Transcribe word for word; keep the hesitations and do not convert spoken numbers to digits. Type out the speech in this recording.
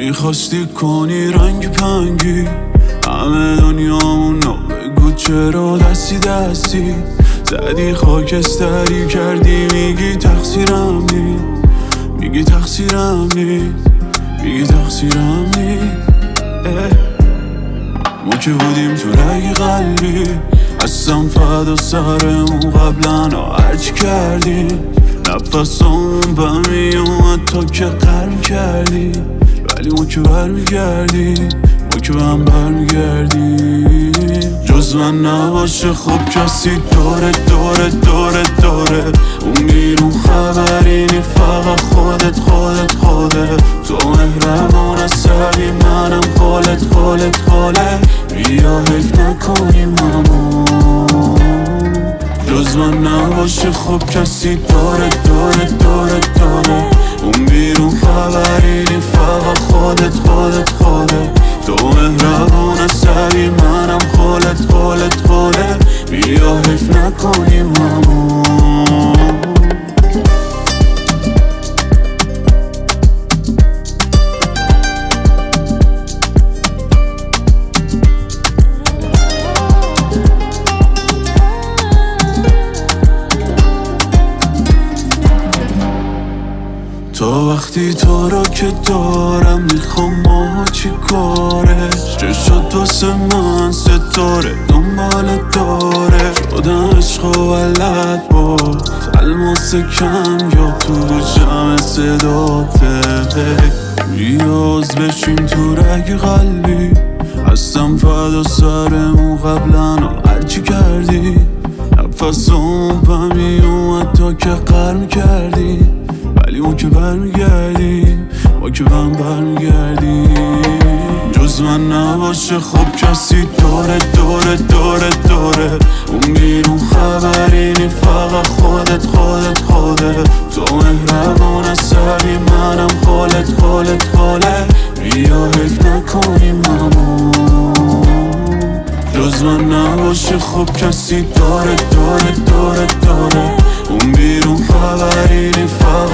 میخواستی کنی رنگ پنگی همه دنیامونو، بگو چرا دستی دستی زدی خاکستری کردی. میگی تقصیرم نی، میگی تقصیرم نی، میگی تقصیرم نی. ما که بودیم تو رگ قلبی، هستم فدا سرمون قبلا هرچی کردی. نفسامون بهم میومد تا که قرم کردی، ولی ما که برمیگردی، ما که بهم برمیگردی. جز من نباشه خب کسی دوره دوره دوره دوره. اون بیرون خبری نی، فقط خودت خودت خودت. تو مهربان عصبی، منم خالت خالت خاله. بیا حیف نکنیم همون. جز من نباشه خب کسی داره داره داره داره. اون بیرون خبری نی، فقط خودت خودت خودت. تو مهربان عصبی، منم خالت خالت خاله. بیا حیف نکنیم همون. تا وقتی تو رو که دارم میخوام ما چی کاره. چه شد واسه من ستاره دنبال داره. شدم عشق و ولد با الماس کم یا تو جمع صداته. ریاض بشیم تو رگ قلبی، هستم فدا سرمون قبلا هرچی کردی. نفسام بهم میومد تا که قرم کردی، ولی ما که برمیگردی، ما که بهم برمیگردی. جز من نباشه خب کسی داره داره داره داره. اون بیرون خبری نی، فقط خودت خودت خودت. تو مهربان عصبی، منم خالت خالت خاله. بیا حیف نکنیم همون. جز من نباشه خب کسی داره داره داره داره. اون بیرون خبری نی، فقط